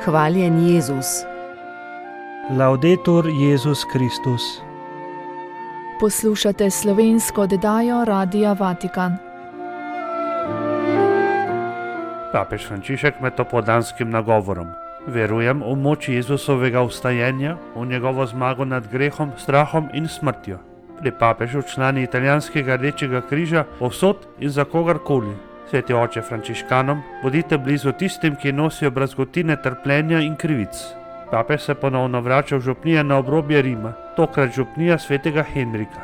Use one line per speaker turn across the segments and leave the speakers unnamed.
Hvaljen Jezus.
Laudetur Jezus Kristus.
Poslušate slovensko oddajo Radia Vatikan.
Papež Frančišek med popoldanskim nagovorom. Verujem v moč Jezusovega vstajenja, v njegovo zmago nad grehom, strahom in smrtjo. Pri papežu člani italijanskega Rdečega križa povsod in za kogarkoli. Sveti oče frančiškanom, bodite blizu tistim, ki nosijo brazgotine trpljenja in krivic. Papež se ponovno vrača v župnije na obrobje Rima, tokrat župnija svetega Henrika.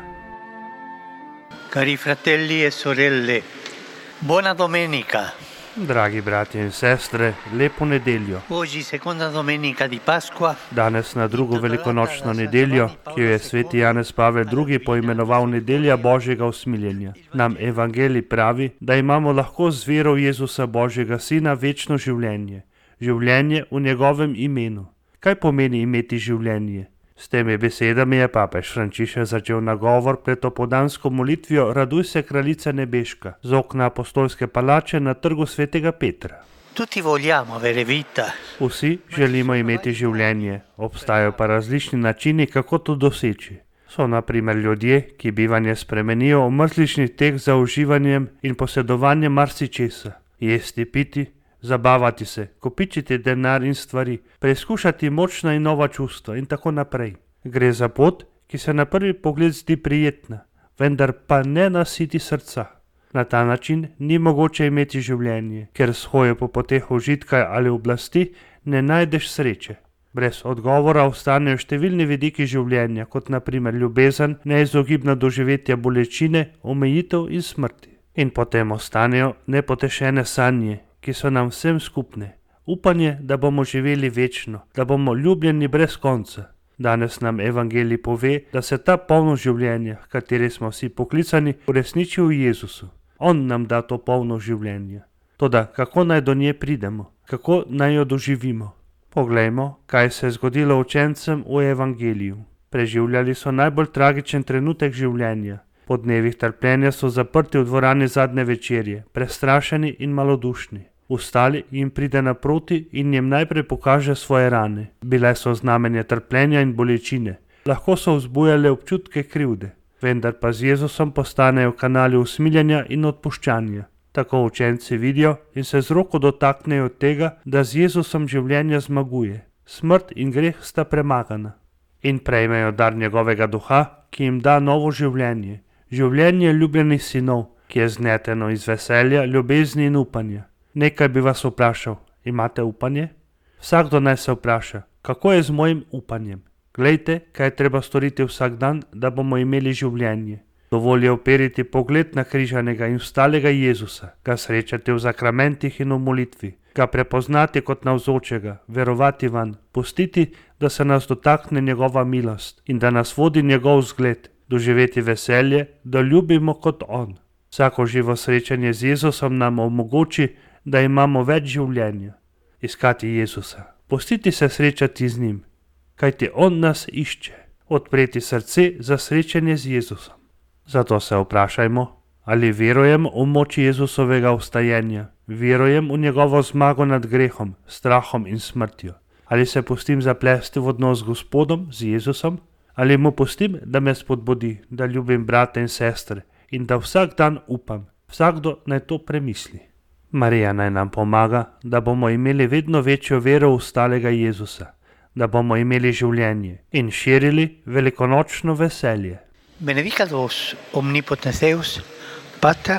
Cari fratelli e sorelle, buona domenica.
Dragi bratje in sestre, lepo nedeljo.
Oggi seconda domenica di Pasqua.
Danes na drugo velikonočno nedeljo, ki jo je sveti Janez Pavel II. Poimenoval nedelja Božjega usmiljenja. Nam evangelij pravi, da imamo lahko z vero v Jezusa Božjega Sina večno življenje. Življenje v njegovem imenu. Kaj pomeni imeti življenje? S temi besedami je papež Frančišek začel nagovor pred popoldansko molitvijo Raduj se, kraljica nebeška, z okna apostolske palače na trgu svetega Petra.
Tutti vogliamo avere vita.
Vsi želimo imeti življenje, obstajajo pa različni načini, kako to doseči. So na primer ljudje, ki bivanje spremenijo v mrzlični tek za uživanjem in posedovanjem marsičesa, jesti, piti, zabavati se, kopičiti denar in stvari, preizkušati močna in nova čustva in tako naprej. Gre za pot, ki se na prvi pogled zdi prijetna, vendar pa ne nasiti srca. Na ta način ni mogoče imeti življenje, ker s hojo po poteh užitka ali oblasti ne najdeš sreče. Brez odgovora ostanejo številni vidiki življenja, kot na primer ljubezen, neizogibna doživetja bolečine, omejitev in smrti. In potem ostanejo nepotešene sanje, ki so nam vsem skupne. Upanje, da bomo živeli večno, da bomo ljubljeni brez konca. Danes nam evangelij pove, da se ta polno življenja, v kateri smo vsi poklicani, uresniči v Jezusu. On nam da to polno življenje. Toda kako naj do nje pridemo? Kako naj jo doživimo? Poglejmo, kaj se je zgodilo učencem v evangeliju. Preživljali so najbolj tragičen trenutek življenja. Po dnevih trpljenja so zaprti v dvorani zadnje večerje, prestrašeni in malodušni. Vstali jim pride naproti in jim najprej pokaže svoje rane. Bile so znamenje trpljenja in bolečine. Lahko so vzbujale občutke krivde, vendar pa z Jezusom postanejo kanali usmiljenja in odpuščanja. Tako učenci vidijo in se z roko dotaknejo tega, da z Jezusom življenje zmaguje. Smrt in greh sta premagana. In prejmejo dar njegovega duha, ki jim da novo življenje. Življenje ljubljenih sinov, ki je zneteno iz veselja, ljubezni in upanja. Nekaj bi vas vprašal, imate upanje? Vsakdo naj se vpraša, kako je z mojim upanjem? Glejte, kaj je treba storiti vsak dan, da bomo imeli življenje. Dovolj je uperiti pogled na križanega in vstalega Jezusa, ga srečati v zakramentih in v molitvi, ga prepoznati kot navzočega, verovati vanj, pustiti, da se nas dotakne njegova milost in da nas vodi njegov zgled, doživeti veselje, da ljubimo kot on. Vsako živo srečanje z Jezusom nam omogoči, da imamo več življenja. Iskati Jezusa, pustiti se srečati z njim, kajti on nas išče, odpreti srce za srečanje z Jezusom. Zato se vprašajmo, ali verujem v moč Jezusovega vstajenja, verujem v njegovo zmago nad grehom, strahom in smrtjo. Ali se pustim zaplesti v odnos z Gospodom, z Jezusom, ali mu pustim, da me spodbudi, da ljubim brate in sestre in da vsak dan upam. Vsakdo naj to premisli. Marija naj nam pomaga, da bomo imeli vedno večjo vero v vstalega Jezusa, da bomo imeli življenje in širili velikonočno veselje.
Benedicat vos omnipotens Deus, Pater,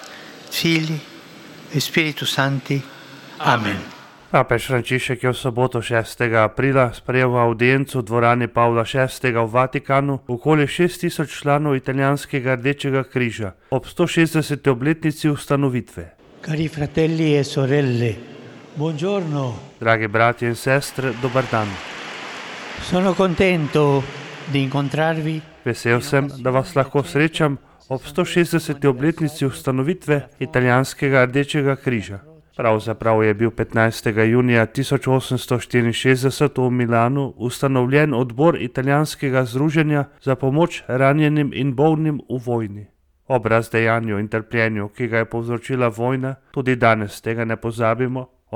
Filii et Spiritus Sancti. Amen.
Papež Frančišek je v soboto 6. aprila sprejel v audiencu v dvorani Pavla VI. V Vatikanu okoli 6000 članov italijanskega Rdečega križa ob 160. obletnici ustanovitve.
Cari fratelli e sorelle, buongiorno.
Dragi bratje in sestre, dober dan.
Sono contento di incontrarvi.
Vesel sem, da vas lahko srečam ob 160. obletnici ustanovitve italijanskega Rdečega križa. Pravzaprav je bil 15. junija 1864 v Milanu ustanovljen odbor italijanskega združenja za pomoč ranjenim in bolnim v vojni. Ob razdejanju in trpljenju, ki ga je povzročila vojna, tudi danes tega ne pozabimo,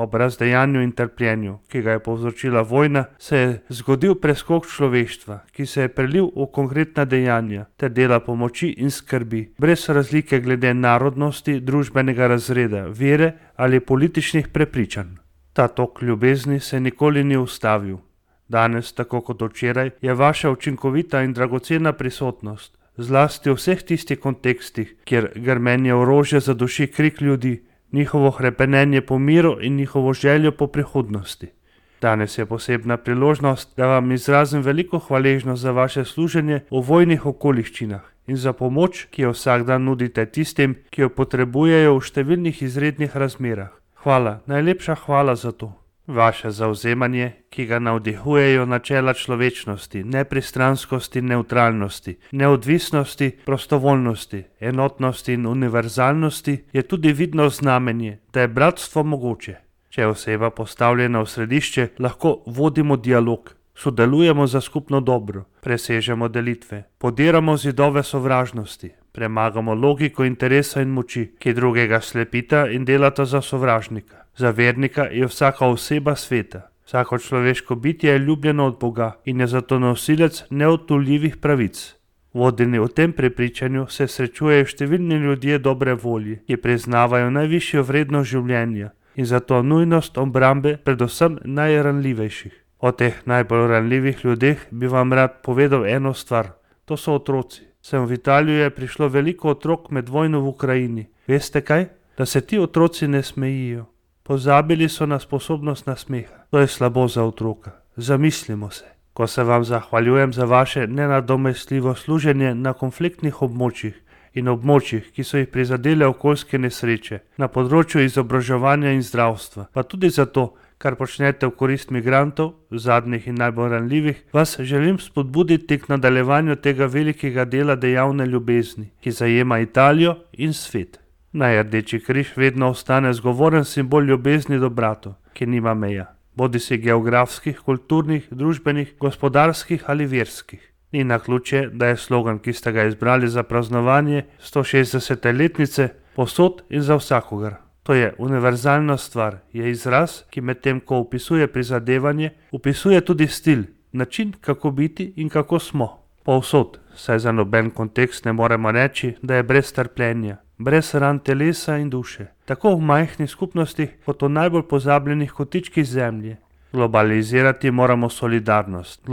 Ob razdejanju in trpljenju, ki ga je povzročila vojna, se je zgodil preskok človeštva, ki se je prelil v konkretna dejanja ter dela pomoči in skrbi, brez razlike glede narodnosti, družbenega razreda, vere ali političnih prepričanj. Ta tok ljubezni se nikoli ni ustavil. Danes, tako kot včeraj, je vaša učinkovita in dragocena prisotnost, zlasti v vseh tistih kontekstih, kjer grmenje orožja zaduši krik ljudi, njihovo hrepenenje po miru in njihovo željo po prihodnosti. Danes je posebna priložnost, da vam izrazim veliko hvaležnost za vaše služenje v vojnih okoliščinah in za pomoč, ki jo vsak dan nudite tistim, ki jo potrebujejo v številnih izrednih razmerah. Hvala, najlepša hvala za to. Vaše zavzemanje, ki ga navdihujejo načela človečnosti, nepristranskosti, nevtralnosti, neodvisnosti, prostovoljnosti, enotnosti in univerzalnosti, je tudi vidno znamenje, da je bratstvo mogoče. Če je oseba postavljena v središče, lahko vodimo dialog, sodelujemo za skupno dobro, presežemo delitve, podiramo zidove sovražnosti, premagamo logiko interesa in moči, ki drugega slepita in delata za sovražnika. Za vernika je vsaka oseba sveta. Vsako človeško bitje je ljubljeno od Boga in je zato nosilec neodtuljivih pravic. Vodeni v tem prepričanju se srečujejo številni ljudje dobre volje, ki priznavajo najvišjo vrednost življenja in zato nujnost obrambe predvsem najranljivejših. O teh najbolj ranljivih ljudeh bi vam rad povedal eno stvar. To so otroci. Sem v Italijo je prišlo veliko otrok med vojno v Ukrajini. Veste kaj? Da se ti otroci ne smejijo. Pozabili so na sposobnost nasmeha. To je slabo za otroka. Zamislimo se. Ko se vam zahvaljujem za vaše nenadomestljivo služenje na konfliktnih območjih in območjih, ki so jih prizadele okoljske nesreče, na področju izobraževanja in zdravstva, pa tudi zato, kar počnete v korist migrantov, zadnjih in najbolj ranljivih, vas želim spodbuditi k nadaljevanju tega velikega dela dejavne ljubezni, ki zajema Italijo in svet. Naj Rdeči križ vedno ostane zgovoren simbol ljubezni do bratov, ki nima meja, bodisi geografskih, kulturnih, družbenih, gospodarskih ali verskih. Ni naključje, da je slogan, ki ste ga izbrali za praznovanje 160-letnice, povsod in za vsakogar. To je univerzalna stvar, je izraz, ki medtem ko opisuje prizadevanje, opisuje tudi stil, način, kako biti in kako smo. Povsod, saj za noben kontekst ne moremo reči, da je brez trpljenja, brez ran telesa in duše, tako v majhnih skupnostih kot v najbolj pozabljenih kotičkih zemlje. Globalizirati moramo solidarnost,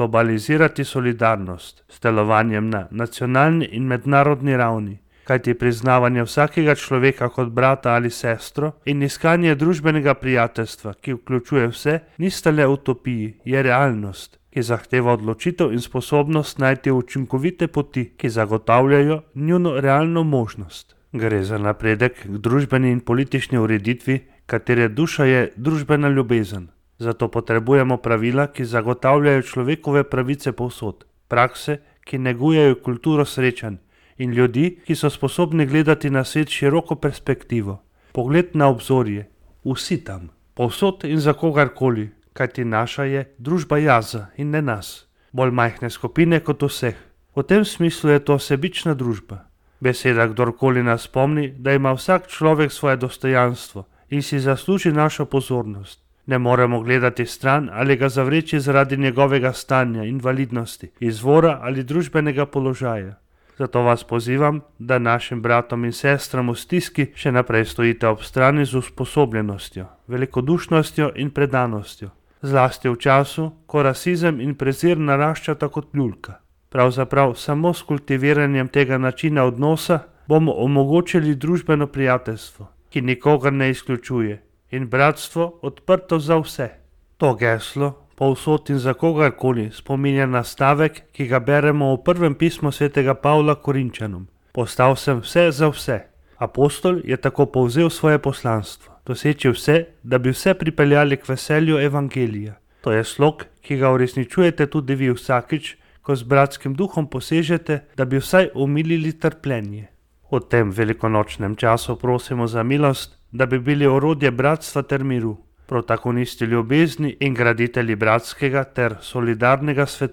s delovanjem na nacionalni in mednarodni ravni, kajti priznavanje vsakega človeka kot brata ali sestro in iskanje družbenega prijateljstva, ki vključuje vse, nista le utopiji, je realnost, ki zahteva odločitev in sposobnost najti učinkovite poti, ki zagotavljajo njuno realno možnost. Gre za napredek k družbeni in politični ureditvi, katere duša je družbena ljubezen. Zato potrebujemo pravila, ki zagotavljajo človekove pravice povsod, prakse, ki negujejo kulturo srečanj in ljudi, ki so sposobni gledati na svet široko perspektivo. Pogled na obzorje, vsi tam, povsod in za kogarkoli, kajti naša je družba jaza in ne nas, bolj majhne skupine kot vseh. V tem smislu je to sebična družba. Beseda kdorkoli nas spomni, da ima vsak človek svoje dostojanstvo in si zasluži našo pozornost. Ne moremo gledati stran ali ga zavreči zaradi njegovega stanja, invalidnosti, izvora ali družbenega položaja. Zato vas pozivam, da našim bratom in sestram v stiski še naprej stojite ob strani z usposobljenostjo, velikodušnostjo in predanostjo. Zlasti v času, ko rasizem in prezir naraščata kot ljulka. Pravzaprav samo s kultiviranjem tega načina odnosa bomo omogočili družbeno prijateljstvo, ki nikogar ne izključuje, in bratstvo odprto za vse. To geslo, povsod in za kogarkoli, spominja na stavek, ki ga beremo v prvem pismu svetega Pavla Korinčanom. Postal sem vse za vse. Apostol je tako povzel svoje poslanstvo, doseči vse, da bi vse pripeljali k veselju evangelija. To je slog, ki ga uresničujete tudi vi vsakič, ko z bratskim duhom posežete, da bi vsaj omilili trpljenje. V tem velikonočnem času prosimo za milost, da bi bili orodje bratstva ter miru, protagonisti ljubezni in graditelji bratskega ter solidarnega sveta.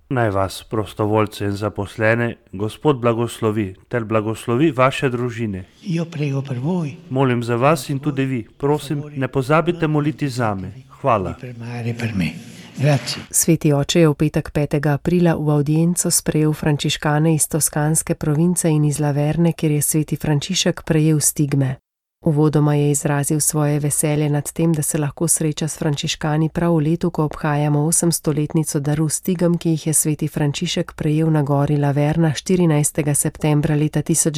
Naj vas, prostovoljce in zaposlene, Gospod blagoslovi ter blagoslovi vaše družine.
Io prego per voi
Molim za vas in tudi vi. Prosim, ne pozabite moliti zame. Hvala.
di pregare per me. Grazie.
Sveti oče je v petek 5. aprila v audienco sprejel frančiškane iz toskanske province in iz Laverne, kjer je sveti Frančišek prejel stigme. Uvodoma je izrazil svoje veselje nad tem, da se lahko sreča s frančiškani prav v letu, ko obhajamo 800-letnico daru stigem, ki jih je sveti Frančišek prejel na gori Laverna 14. septembra leta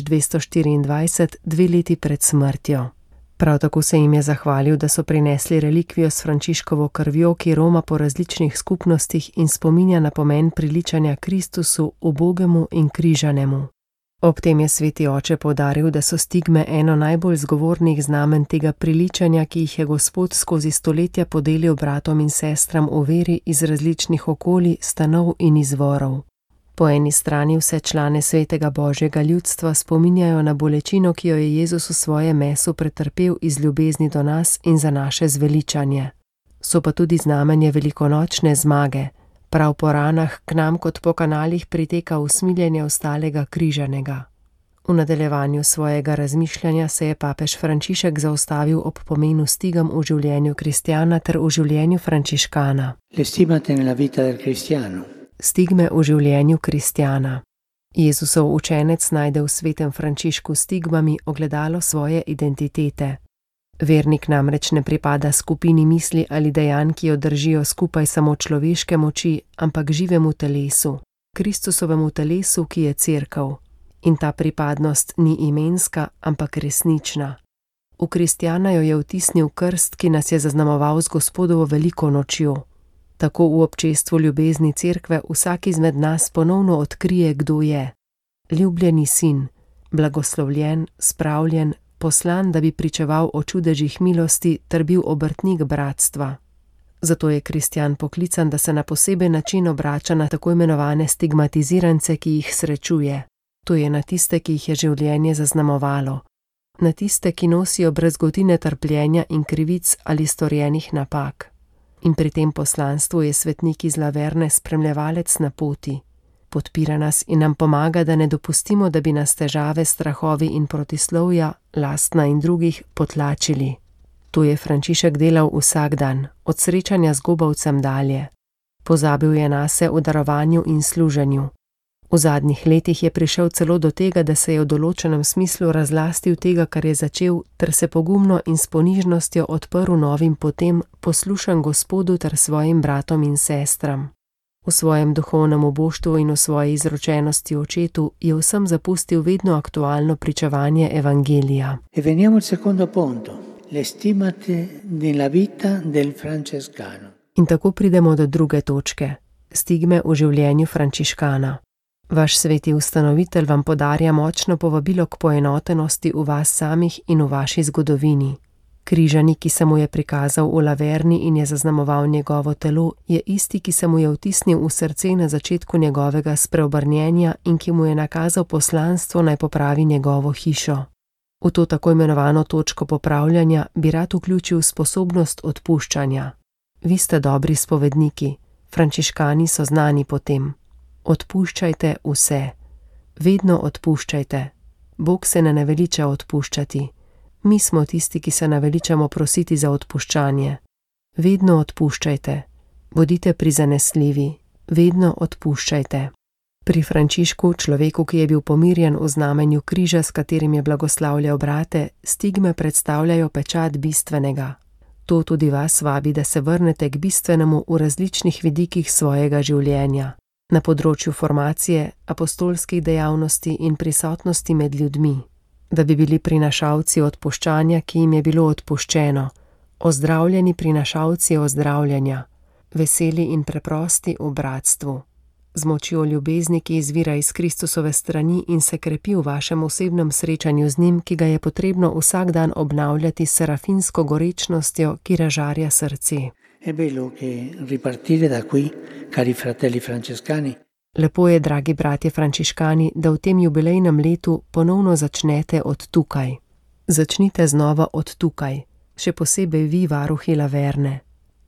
1224, 2 leti pred smrtjo. Prav tako se jim je zahvalil, da so prinesli relikvijo s Frančiškovo krvjo, ki roma po različnih skupnostih in spominja na pomen priličanja Kristusu, ubogemu in križanemu. Ob tem je sveti oče poudaril, da so stigme eno najbolj zgovornih znamen tega priličanja, ki jih je Gospod skozi stoletja podelil bratom in sestram v veri iz različnih okolij, stanov in izvorov. Po eni strani vse člane svetega Božjega ljudstva spominjajo na bolečino, ki jo je Jezus v svojem mesu pretrpel iz ljubezni do nas in za naše zveličanje. So pa tudi znamenje velikonočne zmage. Prav po ranah k nam kot po kanalih priteka usmiljenje ostalega križanega. V nadaljevanju svojega razmišljanja se je papež Frančišek zaustavil ob pomenu stigam v življenju kristjana ter v življenju frančiškana.
Le stigmate nella vita del cristiano.
Stigme v življenju kristjana. Jezusov učenec najde v svetem Frančišku stigmami ogledalo svoje identitete. Vernik namreč ne pripada skupini misli ali dejanj, ki jo držijo skupaj samo človeške moči, ampak živemu telesu, Kristusovemu telesu, ki je cerkev. In ta pripadnost ni imenska, ampak resnična. V kristjana jo je vtisnil krst, ki nas je zaznamoval z Gospodovo veliko nočjo. Tako v občestvu ljubezni cerkve vsak izmed nas ponovno odkrije, kdo je. Ljubljeni sin, blagoslovljen, spravljen, poslan, da bi pričeval o čudežih milosti ter bil obrtnik bratstva. Zato je kristjan poklican, da se na poseben način obrača na tako imenovane stigmatizirance, ki jih srečuje. To je na tiste, ki jih je življenje zaznamovalo. Na tiste, ki nosijo brazgotine trpljenja in krivic ali storjenih napak. In pri tem poslanstvu je svetnik iz Laverne spremljevalec na poti. Podpira nas in nam pomaga, da ne dopustimo, da bi nas težave, strahovi in protislovja, lastna in drugih, potlačili. To je Frančišek delal vsak dan, od srečanja z gobavcem dalje. Pozabil je nase v darovanju in služenju. V zadnjih letih je prišel celo do tega, da se je v določenem smislu razlastil tega, kar je začel, ter se pogumno in s ponižnostjo odprl novim potem, poslušan Gospodu ter svojim bratom in sestram. V svojem duhovnem oboštvu in v svoji izročenosti očetu je vsem zapustil vedno aktualno pričevanje evangelija.
E veniamo al secondo punto, le stigmate nella vita del francescano.
In tako pridemo do druge točke, stigme v življenju frančiškana. Vaš sveti ustanovitelj vam podarja močno povabilo k poenotenosti v vas samih in v vaši zgodovini. Križani, ki se mu je prikazal v Laverni in je zaznamoval njegovo telo, je isti, ki se mu je vtisnil v srce na začetku njegovega spreobrnjenja in ki mu je nakazal poslanstvo, naj popravi njegovo hišo. V to tako imenovano točko popravljanja bi rad vključil sposobnost odpuščanja. Vi ste dobri spovedniki, frančiškani so znani po tem. Odpuščajte vse. Vedno odpuščajte. Bog se ne naveliča odpuščati. Mi smo tisti, ki se naveličamo prositi za odpuščanje. Vedno odpuščajte. Bodite prizanesljivi. Vedno odpuščajte. Pri Frančišku, človeku, ki je bil pomirjen v znamenju križa, s katerim je blagoslavljal brate, stigme predstavljajo pečat bistvenega. To tudi vas vabi, da se vrnete k bistvenemu v različnih vidikih svojega življenja. Na področju formacije, apostolskih dejavnosti in prisotnosti med ljudmi. Da bi bili prinašalci odpuščanja, ki jim je bilo odpuščeno, ozdravljeni prinašalci ozdravljanja, veseli in preprosti v bratstvu, z močjo ljubezni, ki izvira iz Kristusove strani in se krepi v vašem osebnem srečanju z njim, ki ga je potrebno vsak dan obnavljati s serafinsko gorečnostjo, ki razžarja srce.
È bello che ripartire da qui, cari fratelli francescani.
Lepo je, dragi bratje frančiškani, da v tem jubilejnem letu ponovno začnete od tukaj. Začnite znova od tukaj, še posebej vi, varuhi Laverne.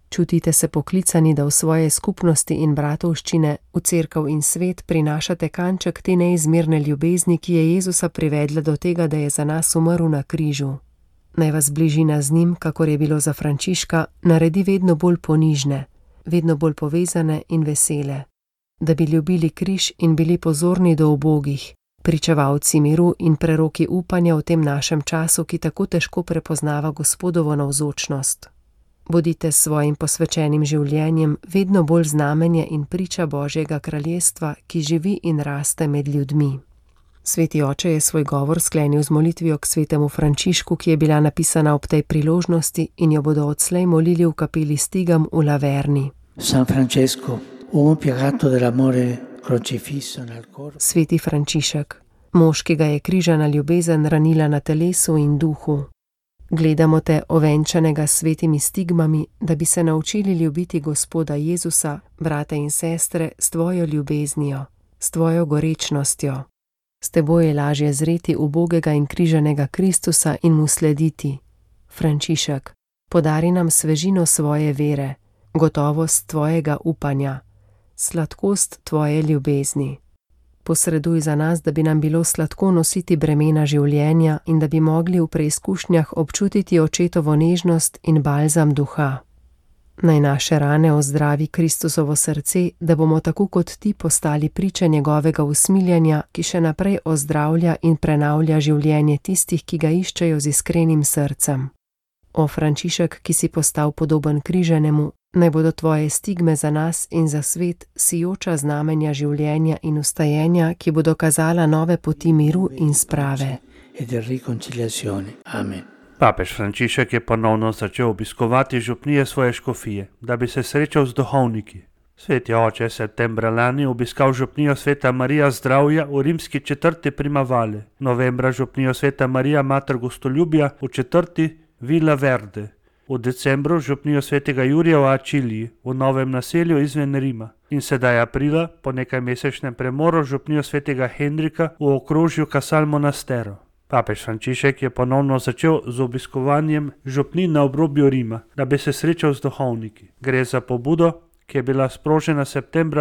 Čutite se poklicani, da v svoje skupnosti in bratovščine, v cerkev in svet prinašate kanček te neizmerne ljubezni, ki je Jezusa privedla do tega, da je za nas umrl na križu. Naj vas bližina z njim, kakor je bilo za Frančiška, naredi vedno bolj ponižne, vedno bolj povezane in vesele. Da bi ljubili križ in bili pozorni do ubogih, pričevalci miru in preroki upanja v tem našem času, ki tako težko prepoznava Gospodovo navzočnost. Bodite s svojim posvečenim življenjem vedno bolj znamenje in priča Božjega kraljestva, ki živi in raste med ljudmi. Sveti oče je svoj govor sklenil z molitvijo k svetemu Frančišku, ki je bila napisana ob tej priložnosti in jo bodo odslej molili v kapeli Stigam v Laverni.
San Francesco, uomo piegato dell'amore crocifisso nel cor.
Sveti Frančišek, mož, ki ga je križana ljubezen ranila na telesu in duhu. Gledamo te ovenčanega s svetimi stigmami, da bi se naučili ljubiti Gospoda Jezusa, brate in sestre, s tvojo ljubeznijo, s tvojo gorečnostjo. S teboj je lažje zreti ubogega in križanega Kristusa in mu slediti. Frančišek, podari nam svežino svoje vere, gotovost tvojega upanja, sladkost tvoje ljubezni. Posreduj za nas, da bi nam bilo sladko nositi bremena življenja in da bi mogli v preizkušnjah občutiti očetovo nežnost in balzam duha. Naj naše rane ozdravi Kristusovo srce, da bomo tako kot ti postali priče njegovega usmiljanja, ki še naprej ozdravlja in prenavlja življenje tistih, ki ga iščejo z iskrenim srcem. O Frančišek, ki si postal podoben križanemu, naj bodo tvoje stigme za nas in za svet sijoča znamenja življenja in ustajenja, ki bodo kazala nove poti miru in sprave.
Amen.
Papež Frančišek je ponovno začel obiskovati župnije svoje škofije, da bi se srečal z duhovniki. Sveti oče je septembra lani obiskal župnijo Sveta Marija Zdravja v rimski četrti Primavale, novembra župnijo Sveta Marija Mater Gostoljubja v četrti Villa Verde, v decembru župnijo Svetega Jurija v Aciliji, v novem naselju izven Rima in sedaj aprila, po nekajmesečnem premoru, župnijo Svetega Henrika v okrožju Casal Monastero. Papež Frančišek je ponovno začel z obiskovanjem župnij na obrobju Rima, da bi se srečal z duhovniki. Gre za pobudo, ki je bila sprožena septembra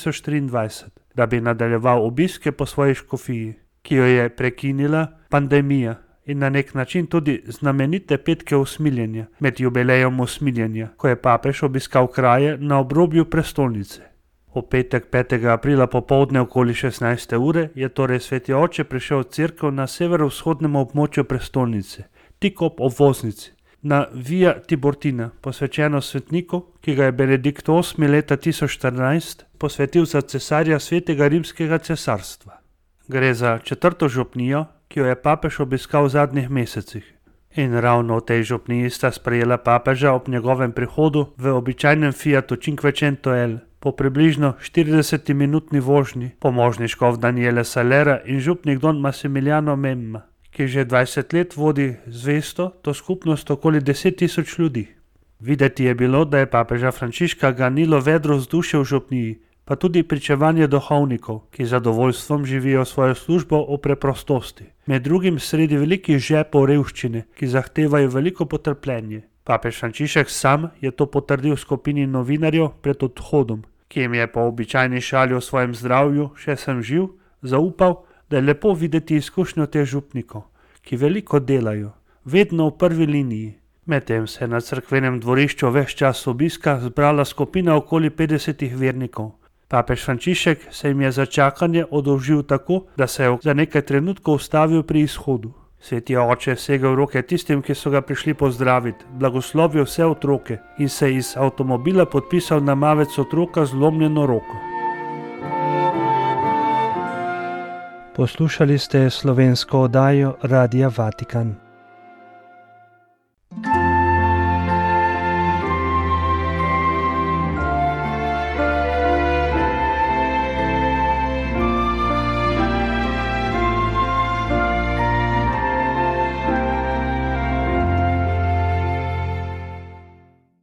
2023, da bi nadaljeval obiske po svoji škofiji, ki jo je prekinila pandemija in na nek način tudi znamenite petke usmiljenja med jubilejem usmiljenja, ko je papež obiskal kraje na obrobju prestolnice. V petek 5. aprila popoldne okoli 16. ure je torej sveti oče prišel v cerkev na severovzhodnem območju prestolnice, tik ob obvoznici, na Via Tiburtina, posvečeno svetniku, ki ga je Benedikt VIII leta 1014 posvetil za cesarja Svetega rimskega cesarstva. Gre za četrto župnijo, ki jo je papež obiskal v zadnjih mesecih. In ravno v tej župniji sta sprejela papeža ob njegovem prihodu v običajnem Fiatu Cinquecento L, po približno 40-minutni vožnji pomožniškov Daniele Salera in župnik Don Massimiliano Memma, ki že 20 let vodi zvesto to skupnost okoli 10.000 ljudi. Videti je bilo, da je papeža Frančiška ganilo vedro vzdušje v župniji, pa tudi pričevanje duhovnikov, ki z zadovoljstvom živijo svojo službo v preprostosti, med drugim sredi velikih žepov revščine, ki zahtevajo veliko potrpljenje. Papež Frančišek sam je to potrdil skupini novinarjev pred odhodom, ki jim je po običajni šali o svojem zdravju, še sem živ, zaupal, da je lepo videti izkušnjo teh župnikov, ki veliko delajo, vedno v prvi liniji. Medtem se je na cerkvenem dvorišču ves čas obiska zbrala skupina okoli 50 vernikov. Papež Frančišek se jim je za čakanje oddolžil tako, da se je za nekaj trenutkov ustavil pri izhodu. Sveti oče je segel roke tistim, ki so ga prišli pozdraviti, blagoslovil vse otroke in se iz avtomobila podpisal na mavec otroka z zlomljeno roko. Poslušali ste slovensko oddajo Radia Vatikan.